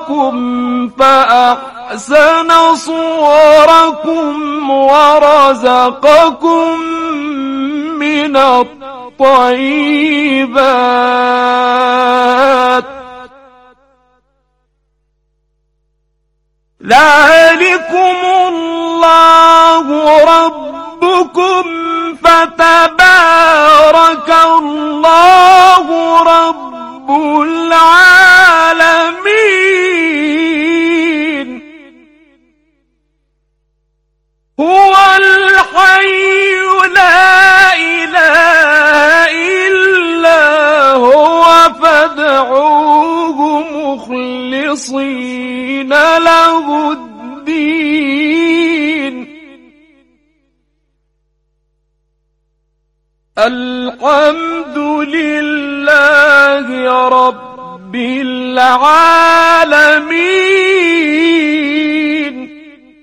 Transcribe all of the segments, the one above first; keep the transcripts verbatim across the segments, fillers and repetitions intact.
صوركم فأحسن صوركم ورزقكم من الطيبات ذلكم الله ربكم فتبارك الله رب العالمين هو الحي لا إله إلا هو فادعوه مخلصين له الدين الحمد لله رب العالمين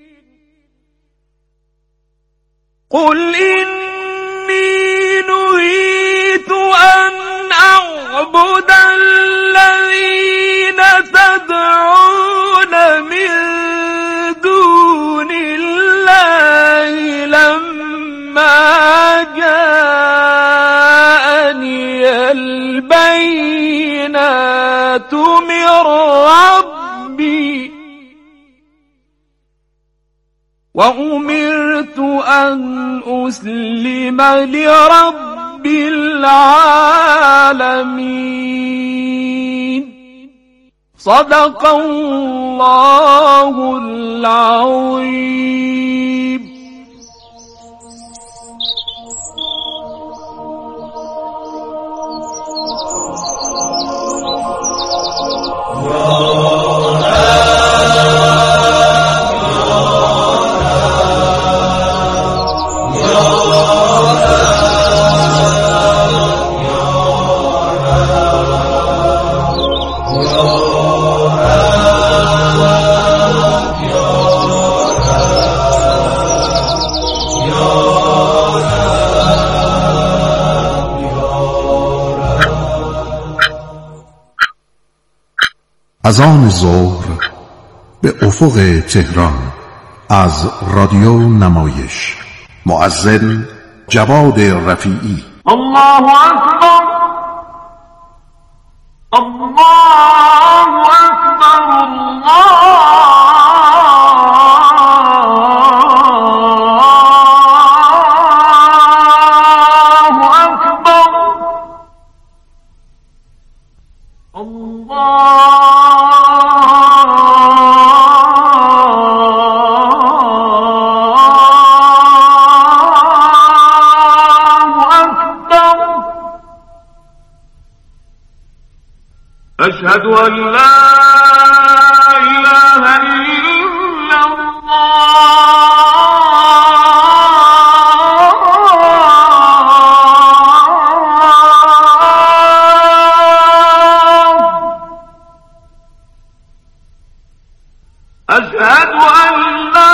قل إني نهيت أن أعبد الذين تدعون من دون الله لما جاءني البينات من ربي وأمرت أن أسلم لرب العالمين صدق الله العظيم. اذان ظهر به افق تهران از رادیو نمایش. مؤذن جواد رفیعی. الله اکبر الله اکبر الله اکبر الله أشهد أن لا إله إلا الله أشهد أن لا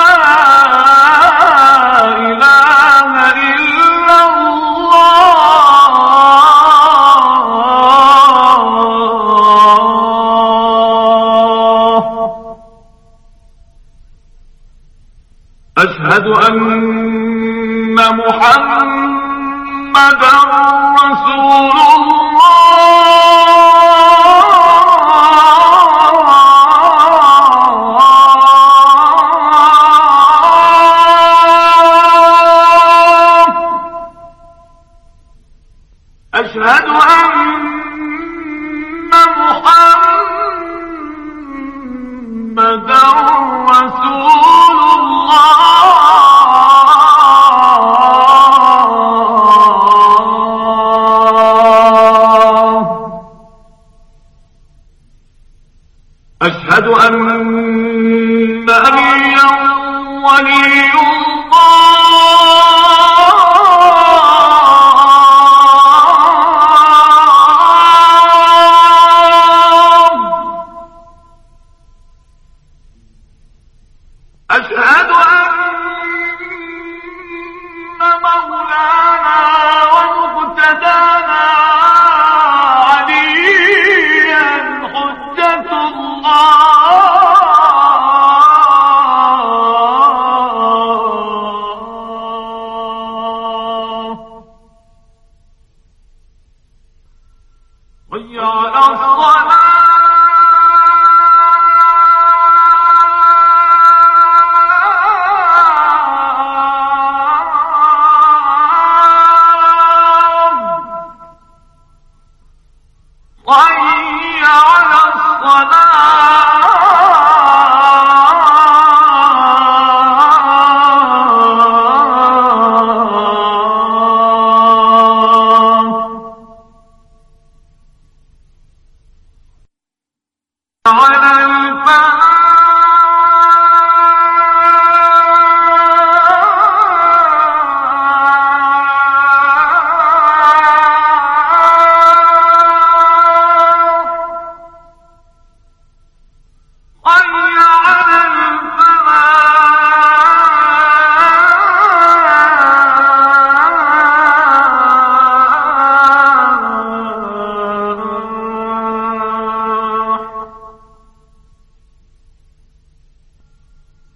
إله إلا أشهد أن محمدا رسول الله أشهد أن محمدا رسول أشهد أن عليا ولي الله أشهد أن مولانا ومقتدانا عليا حجة الله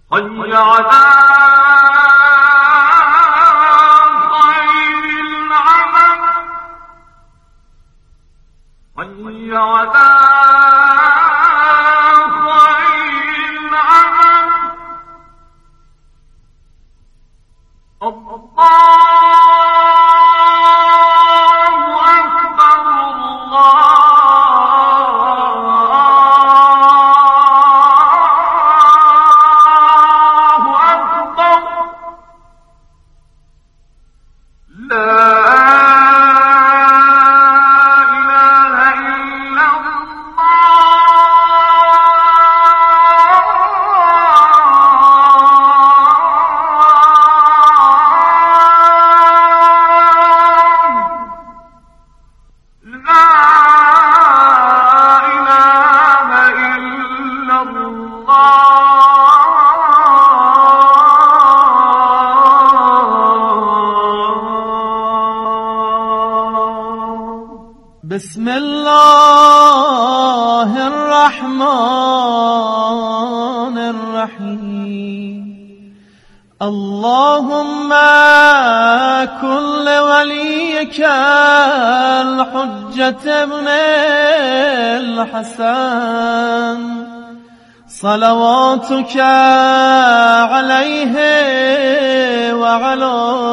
حي على خير العمل حي على خير العمل الله بسم الله الرحمن الرحيم اللهم كن لوليك الحجة ابن الحسن صلواتك عليه وعلى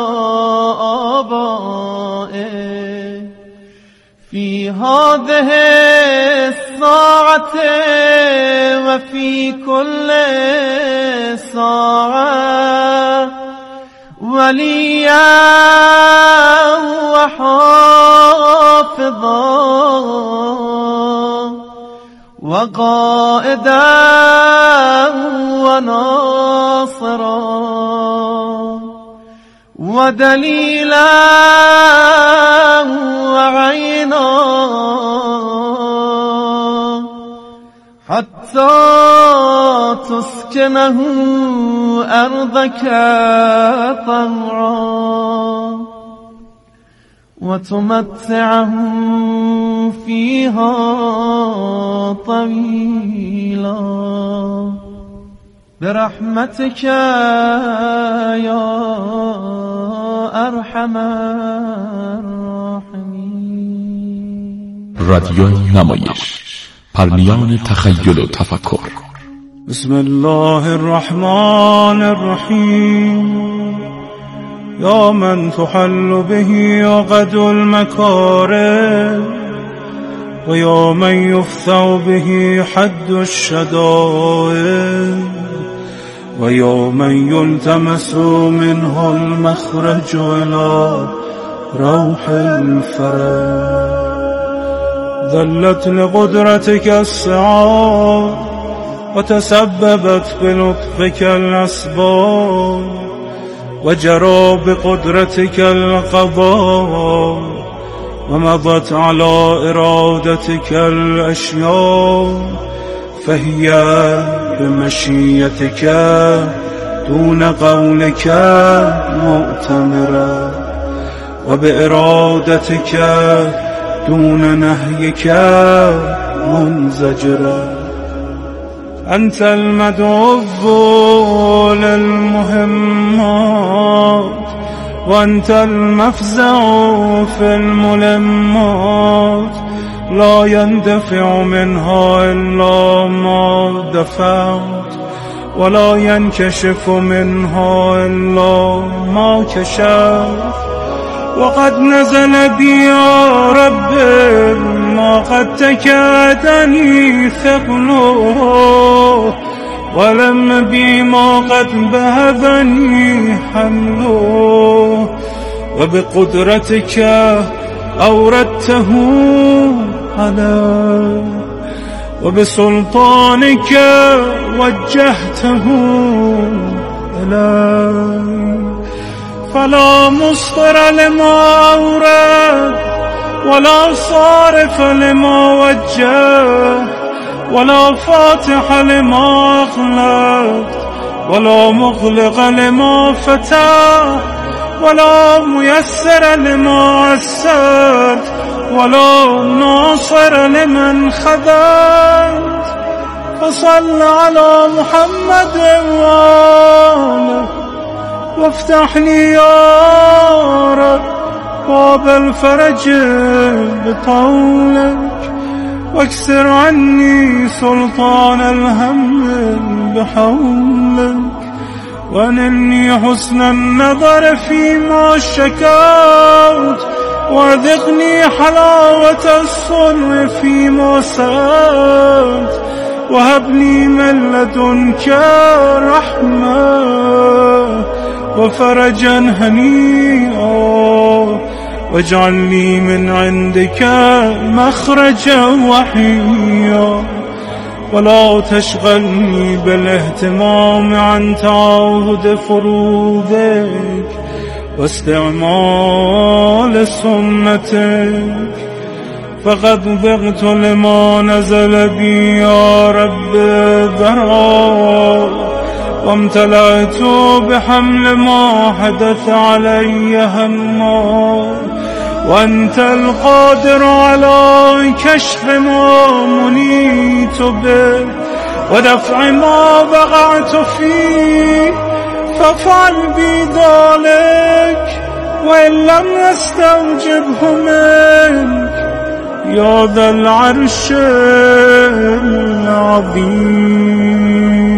آبائه في هذه الساعة وفي كل ساعة وليا وحافظا وقائدا وناصرا ودليلا وعينا حتى تسكنه أرضك طوعا وتمتعه فيها طويلا برحمتك يا أرحم الراحمين. رادیو نمایش، پرمیان تخیل و تفکر. بسم الله الرحمن الرحیم. یا من تحل به عقد المکارم و یا من یفتح به حد الشدائد و یا من یلتمس منه المخرج الى روح الفرج. ذلت لقدرتك السعاد وتسببت بلطفك الأسباب وجرى بقدرتك القضاء ومضت على إرادتك الأشياء فهي بمشيتك دون قولك مؤتمرة وبإرادتك دون نهيك منزجرة. أنت المدعو للمهمات وأنت المفزع في الملمات لا يندفع منها إلا ما دفعت ولا ينكشف منها إلا ما كشفت. وقد نزل بي يا رب ما قد تكادني ثقله ولم بي ما قد بهذني حمله وبقدرتك أوردته علي وبسلطانك وجهته إلي فلا مصدر لما أورد ولا صارف لما وجه ولا فاتح لما أغلقت ولا مغلق لما فتح ولا ميسر لما عسرت ولا ناصر لمن خذلت. فصل على محمد وآله وافتح لي يا رب باب الفرج بطولك واكسر عني سلطان الهم بحولك وانني حسن النظر فيما شكوت وارزقني حلاوة الصنع فيما سألت وهب لي من لدنك رحمة وفرجا هنيئا واجعل لي من عندك مخرجا وحيا ولا تشغلني بالاهتمام عن تعاهد فروضك واستعمال سنتك فقد ضغت لما نزل بي يا رب ذرا وامتلأت بحمل ما حدث علي هما وأنت القادر على كشف ما منيت به ودفع ما وقعت فيه فافعل بي ذلك وإن لم يستوجبه منك يا ذا العرش العظيم.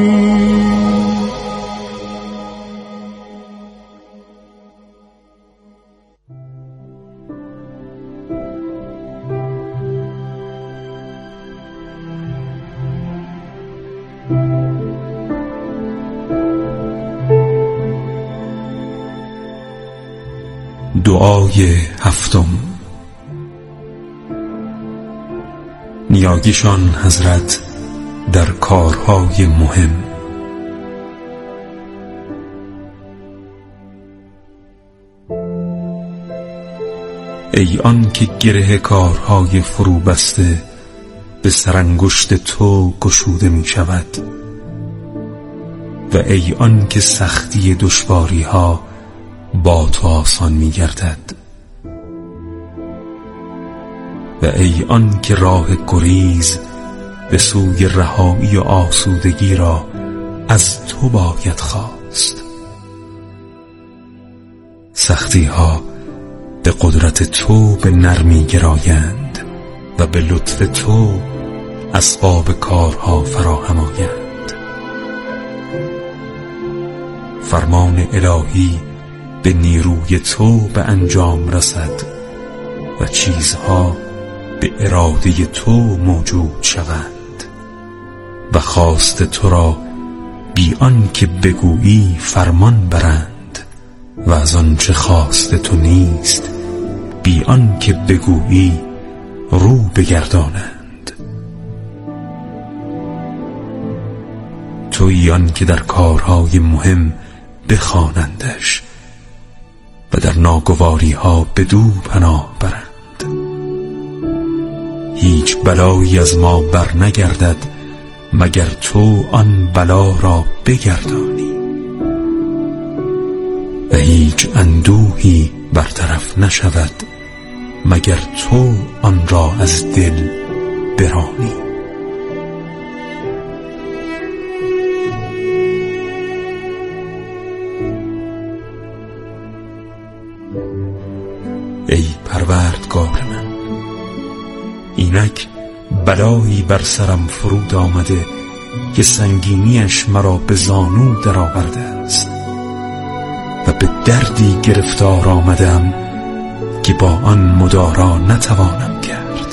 دعای هفتم. نیاگیشان حضرت در کارهای مهم. ای آن که گره کارهای فرو بسته به سرانگشت تو گشوده می شود و ای آن که سختی دشواری ها با تو آسان می گردد و ای آن که راه گریز به سوی رهایی و آسودگی را از تو باید خواست. سختی ها به قدرت تو به نرمی گرایند و به لطف تو اسباب کارها فراهم آیند. فرمان الهی به نیروی تو به انجام رسد و چیزها به اراده تو موجود شوند و خواست تو را بی آن که بگویی فرمان برند و از آنچه خواست تو نیست بی آن که بگویی رو بگردانند. تویی آن که در کارهای مهم بخوانندش و در ناگواری ها بدو پناه برند. هیچ بلایی از ما بر نگردد مگر تو آن بلا را بگردانی و هیچ اندوهی برطرف نشود مگر تو آن را از دل برانی. ای پروردگار من، اینک بلایی بر سرم فرود آمده که سنگینیش مرا به زانو در آورده است و به دردی گرفتار آمدم که با آن مدارا نتوانم کرد.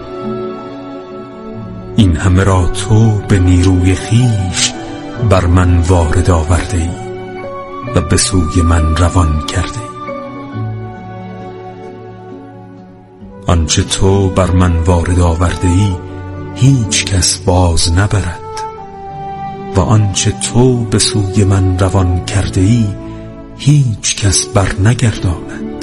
این همه را تو به نیروی خیش بر من وارد آورده ای و به سوی من روان کرده ای. آنچه تو بر من وارد آورده ای هیچ کس باز نبرد و آنچه تو به سوی من روان کرده ای هیچ کس بر نگرداند.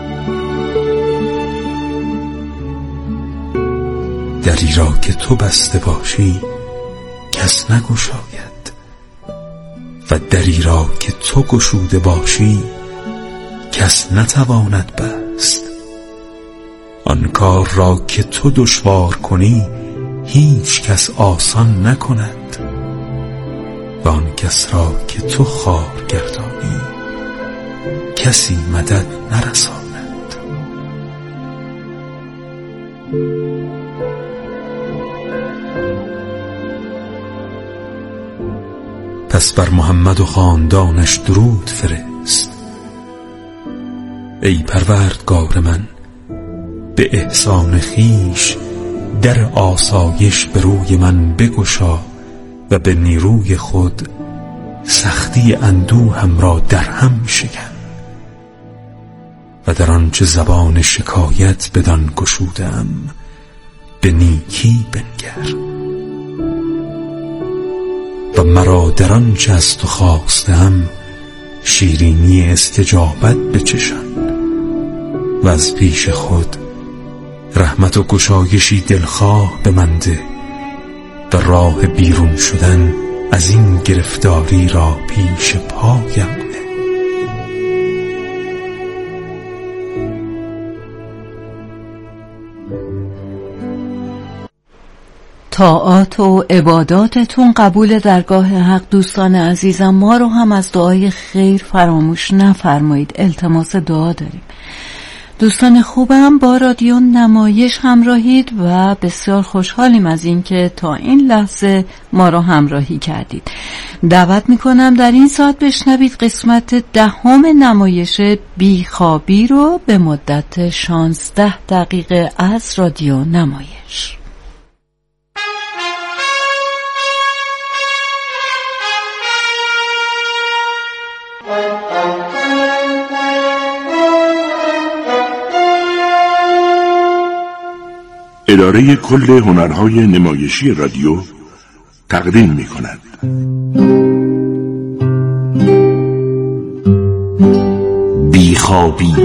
دری را که تو بسته باشی کس نگشاید و دری را که تو گشوده باشی کس نتواند بست. آن کار را که تو دشوار کنی هیچ کس آسان نکند و آن کس را که تو خوار گردانی کسی مدد نرساند. پس بر محمد و خاندانش درود فرست. ای پروردگار من، به احسان خیش در آسایش به روی من بگشا و به نیروی خود سختی اندوهم را در هم شکن و در آنچه زبان شکایت بدان گشودم به نیکی بنگر و مرا در آنچه از تو خواستم شیرینی استجابت بچشان و از پیش خود رحمت و گشایشی دلخواه به من ده و راه بیرون شدن از این گرفتاری را پیش پایم نه. طاعات و عباداتتون قبول درگاه حق. دوستان عزیزم، ما رو هم از دعای خیر فراموش نفرمایید، التماس دعا داریم. دوستان خوبم، با رادیو نمایش همراهید و بسیار خوشحالیم از این که تا این لحظه ما رو همراهی کردید. دعوت میکنم در این ساعت بشنوید قسمت دهم نمایش بیخوابی رو به مدت شانزده دقیقه از رادیو نمایش. اداره کل هنرهای نمایشی رادیو تقدیم می کند بیخوابی.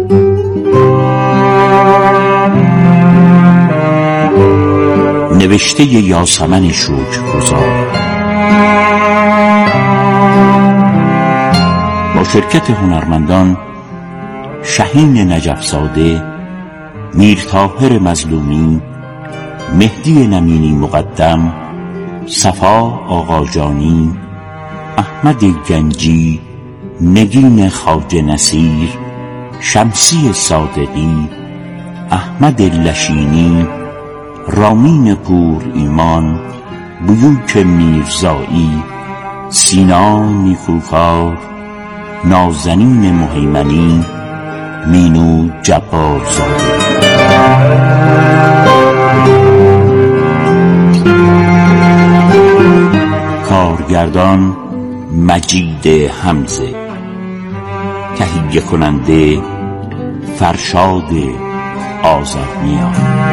نوشته یاسمن شکرگزار با شرکت هنرمندان شهین نجفزاده، میر طاهر مظلومی، مهدی نمینی مقدم، صفا آقاجانی، احمد گنجی، نگین خواجه نصیر، شمسی صادقی، احمد لشینی، رامین پور ایمان، بیوک میرزایی، سینا نیکوکار، نازنین مهیمنی، مینو جبارزاده. کارگردان مجید حمزه، تهیه کننده فرشاد آذرنیا.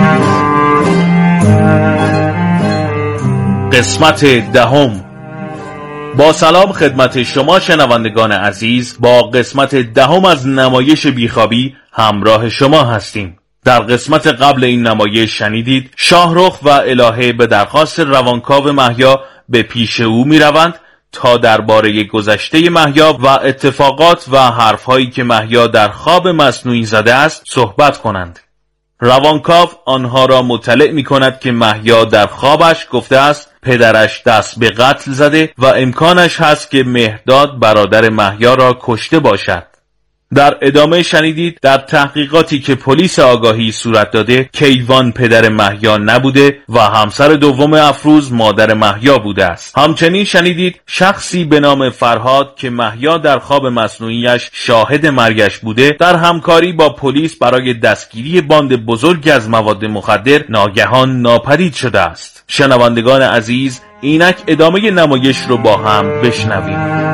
قسمت دهم. با سلام خدمت شما شنوندگان عزیز، با قسمت دهم از نمایش بیخوابی همراه شما هستیم. در قسمت قبل این نمایش شنیدید شاهرخ و الهه به درخواست روانکاو مهیا به پیش او می روند تا درباره گذشته مهیا و اتفاقات و حرفهایی که مهیا در خواب مصنوعی زده است صحبت کنند. روانکاو آنها را مطلع می کند که مهیا در خوابش گفته است پدرش دست به قتل زده و امکانش هست که مهرداد برادر مهیا را کشته باشد. در ادامه شنیدید در تحقیقاتی که پلیس آگاهی صورت داده کیوان پدر مهیا نبوده و همسر دوم افروز مادر مهیا بوده است. همچنین شنیدید شخصی به نام فرهاد که مهیا در خواب مصنوعیش شاهد مرگش بوده در همکاری با پلیس برای دستگیری باند بزرگی از مواد مخدر ناگهان ناپدید شده است. شنوندگان عزیز، اینک ادامه نمایش رو با هم بشنویم.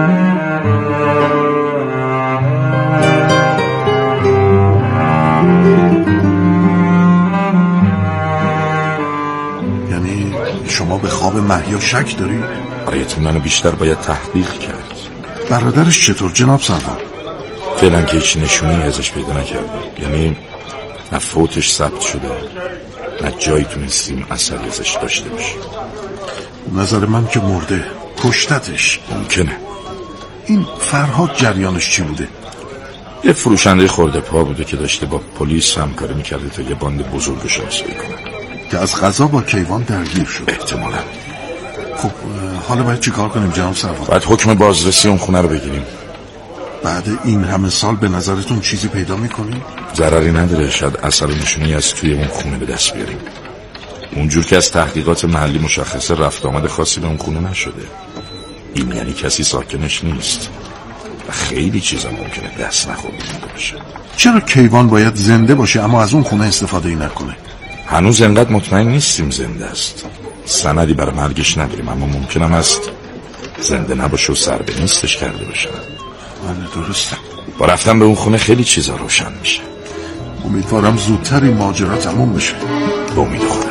شما به خواب مهیا شک داری؟ برایت منو بیشتر باید تحقیق کرد. برادرش چطور جناب سردار؟ فعلا که هیچ نشونی ازش پیدا نکردم، یعنی نه فوتش ثبت شده نه جایی تونستیم اثری ازش داشته باشیم. نظر من که مرده، کشتتش. ممکنه. این فرهاد جریانش چی بوده؟ یه فروشنده خورده پا بوده که داشته با پلیس همکاری میکرده تا یه باند بزرگ شناسایی کنه. که از قضا با کیوان درگیر شد. احتمالا. خب حالا باید چی کار کنیم جناب سروان؟ باید حکم بازرسی اون خونه رو بگیریم. بعد این همه سال به نظرتون چیزی پیدا میکنیم؟ ضرری نداره، شاید اثر نشونی از توی اون خونه به دست بیاریم. اونجور که از تحقیقات محلی مشخصه رفت آمد خاصی به اون خونه نشده. این یعنی کسی ساکنش نیست و خیلی چیزا ممکنه دست نخورده باشه. چرا کیوان باید زنده باشه اما از اون خونه استفاده ای نکنه؟ هنوز انقدر مطمئن نیستیم زنده است. سندی برای مرگش نداریم، اما ممکنم است زنده نباشه و سر به نیستش کرده باشه. بله درسته. با رفتن به اون خونه خیلی چیزا روشن میشه. امیدوارم زودتر این ماجرا تموم بشه. به امید خودم.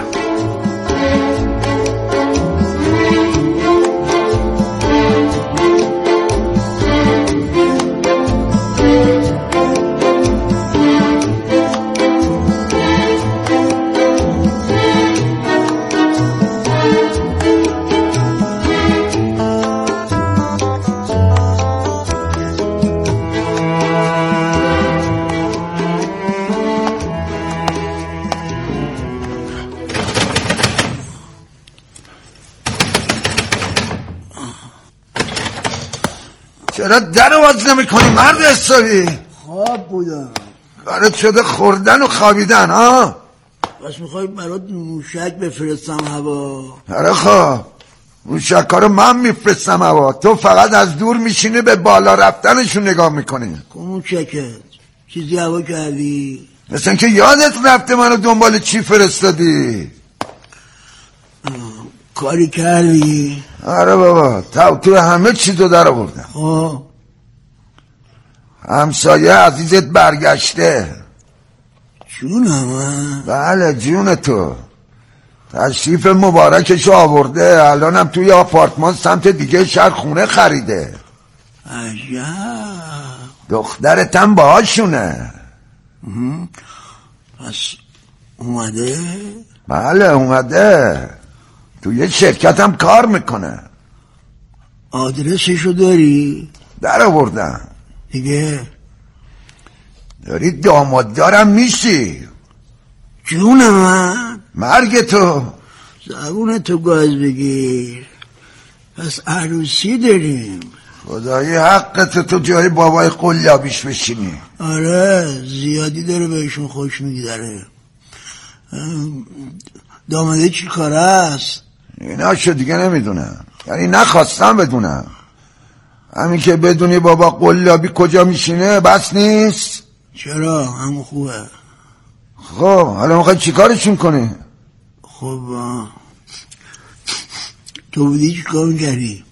چرا در باز نمی کنی مرد حسابی؟ خواب بودم. کارت شده خوردن و خوابیدن ها؟ بس میخوای برات موشک بفرستم هوا؟ آره خواب موشک ها رو من میفرستم هوا، تو فقط از دور میشینی به بالا رفتنشون نگاه میکنی. کن موشکت چیزی هوا کردی؟ مثل اینکه یادت رفته منو دنبال چی فرستادی؟ کاری کردی؟ آره بابا تو تو همه چیزو در آوردم. خب همسایه عزیزت برگشته. جونم؟ بله جون تو. تشریف مبارکشو آورده، الانم توی آپارتمان سمت دیگه شهر خونه خریده. عجب. دخترتم باهاشونه. پس اومده؟ بله اومده، توی شرکت هم کار میکنه. آدرسشو داری؟ در آوردم. دیگه؟ داری داماد دارم میشی. جون من؟ مرگ تو. زبون تو گاز بگیر. پس عروسی داریم. خدایی حقت تو جای بابای قلابیش بشینی. آره زیادی داره بهشون خوش میگذره. داماده چی کاره است؟ اینا شو دیگه نمیدونم، یعنی نخواستم بدونم. همین که بدونی بابا قلابی کجا میشینه بس نیست؟ چرا همون خوبه. خب حالا میخوای چی کارشون کنی؟ خب تو بودی چی کار میکردی؟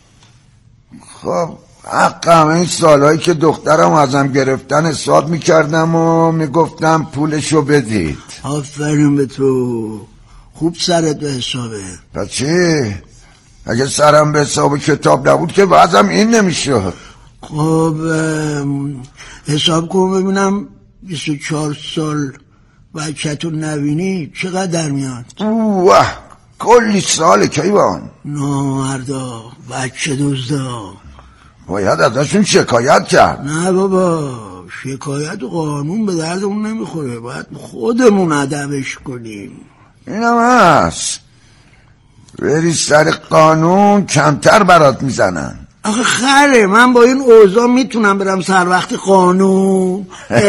خب حق همه این سالهایی که دخترم ازم گرفتن حساب میکردم و میگفتم پولشو بدید. آفرین به تو، خوب سرت به حسابه. پس چی؟ اگه سرم به حساب کتاب نبود که وضعم این نمیشد. خب حساب کن ببینم بیست و چهار سال بچه‌تو نبینی چقدر در میاد؟ اوه کلی ساله کیوان. نامردا بچه دزدا، باید ازشون شکایت کرد. نه بابا شکایت و قانون به دردمون نمیخوره، باید خودمون ادبش کنیم. اینم هست، بری سر قانون کمتر برات میزنن. آخه خره من با این اوضاع میتونم برم سر وقت قانون؟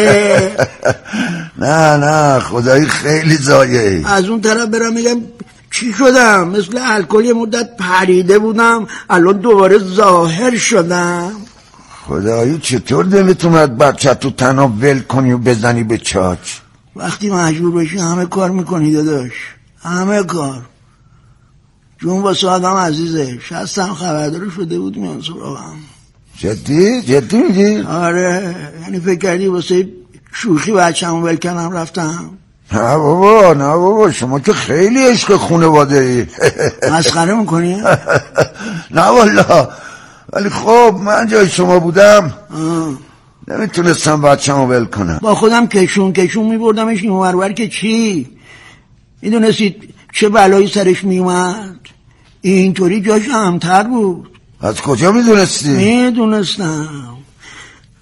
نه نه خدایی خیلی زایه. از اون طرف برم میگم چی شدم؟ مثل الکل یه مدت پریده بودم الان دوباره ظاهر شدم. خدایی چطور دلت اومد بچه تو تنها ول کنی و بزنی به چاچ؟ وقتی مجبور بشی همه کار میکنی داداش، همه کار. جون واسه آدم عزیزه. شستم خبردار شده بود میان سراغم. جدی؟ جدی میگی؟ آره یعنی فکر کردی واسه شوخی بچه‌مو ول کنم رفتم؟ نه بابا نه بابا شما که خیلی عشق خانواده ای. مسخره میکنی؟ نه والله، ولی خب من جای شما بودم نمیتونستم بچه‌مو ول کنم. با خودم کشون کشون میبردمش این ورور که چی؟ میدونستید چه بلایی سرش میومد؟ اینطوری جاش امتر بود. از کجا میدونستی؟ میدونستم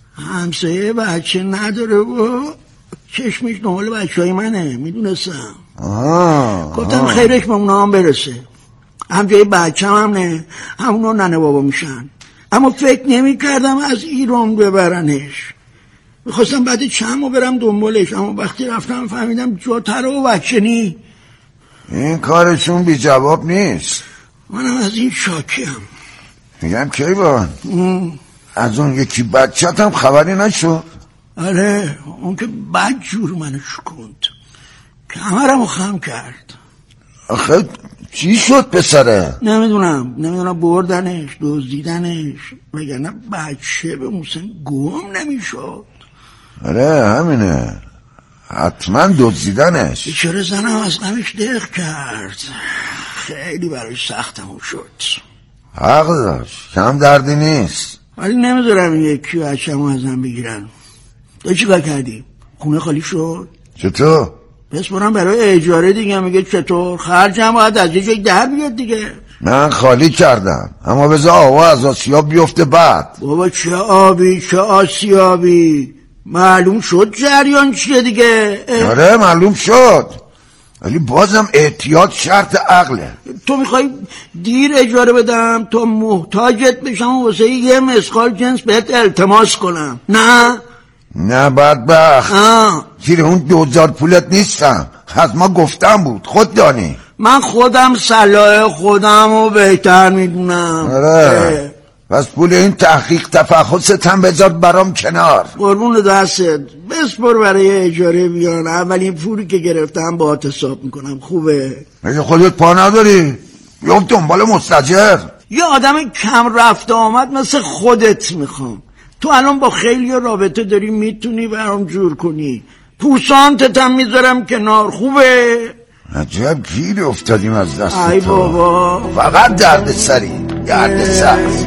همسایه بچه نداره و چشمش دنبال بچه های منه. میدونستم. آه گفتم آه. خیرش به اونا هم برسه، هم جای بچه هم نه، همونا ننه بابا میشن. اما فکر نمی کردم از ایران ببرنش. میخواستم بعد چند ماه برم دنبالش، اما وقتی رفتم فهمیدم جاتر و بچه نی. این کارشون بی جواب نیست. منم از این شاکیم. میگم کیوان از اون یکی بچت هم خبری نشد؟ آره اون که بد جور منو شکوند، کمرمو خم کرد. آخه چی شد پسره؟ نمیدونم نمیدونم بردنش دزدیدنش، وگرنه بچه به محسن گم نمیشد. آره همینه، حتما دزدیدنش. بیچاره زنم از غمش دق کرد، خیلی براش سختمون شد. حق داشت، کم دردی نیست. ولی نمیذارم این یکی بچه‌مو ازم بگیرن. تو چیکار کردی؟ خونه خالی شد؟ چطور؟ بسپرم برای اجاره دیگه. میگه چطور؟ خرجم باید از یه جای در بیاد دیگه. من خالی کردم، اما بذار آوا از آسیاب بیفته بعد. بابا چه آبی چه آسیابی، معلوم شد جریان چیه دیگه. آره معلوم شد، ولی بازم احتیاط شرط عقله. تو میخوای دیر اجاره بدم تا محتاجت بشم و واسه یه مسخال جنس بهت التماس کنم؟ نه نه بدبخت، زیر اون دوزار پولت نیستم، از ما گفتم بود، خود دانی. من خودم صلاح خودم رو بهتر میدونم. آره پس پول این تحقیق تفحصت هم بذار برام کنار. قربون دستت، بسپر برای اجاره بیان، اولین پولی که گرفتم با حساب میکنم. خوبه؟ مگه خودت پا نداری؟ یا دنبال مستاجر؟ یه آدم کم رفته آمد مثل خودت میخوام. تو الان با خیلی رابطه داری، میتونی برام جور کنی. پوسانتت هم میذارم کنار. خوبه؟ عجب گیری افتادیم از دست تو. ای بابا فقط درد سری، درد سخت.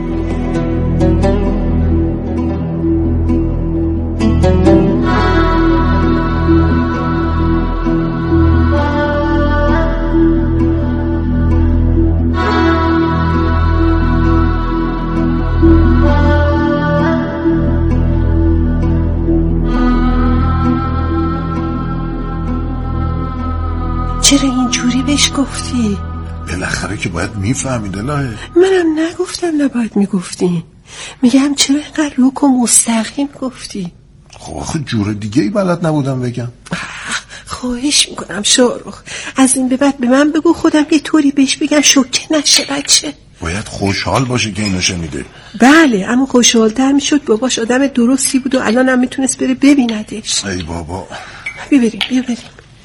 چرا اینجوری بهش گفتی؟ بالاخره که باید میفهمید الهه. منم نگفتم نباید میگفتی. میگم چرا اینقدر روک و مستقیم گفتی؟ خب آخه جور دیگه ای بلد نبودم بگم. خواهش میکنم شاروخ، از این به بعد به من بگو، خودم یه طوری بهش بگم شوکه نشه بچه. باید خوشحال باشه که اینو شنیده. بله اما خوشحالتر میشد باباش آدم درستی بود و الان هم میتونست بره ببیندش. ای بابا بیا بریم بیا بریم.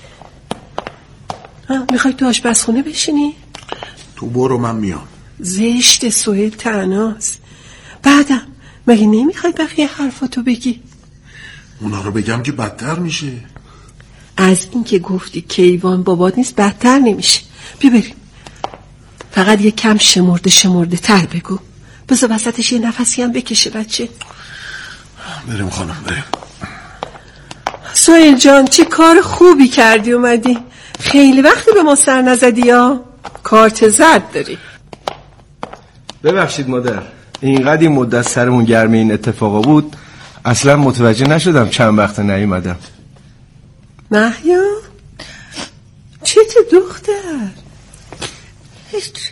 میخوای تو آشپزخونه بشینی؟ تو برو من میام. زشت سهیل تناست. بعدم مگه نمیخوای بقیه حرفاتو بگی؟ اونا رو بگم که بدتر میشه. از این که گفتی کیوان بابات نیست بدتر نمیشه. بیا بریم. فقط یه کم شمرده شمرده تر بگو، بذار وسطش یه نفسی هم بکشه بچه. بریم خانم بریم. سهیل جان چه کار خوبی کردی اومدی. خیلی وقتی به ما سر نزدی ها. کارت زرد داری. ببخشید مادر، اینقدر این مدت سرمون گرمه این اتفاقا بود اصلا متوجه نشدم چند وقت نیومدم. محیا چته دختر؟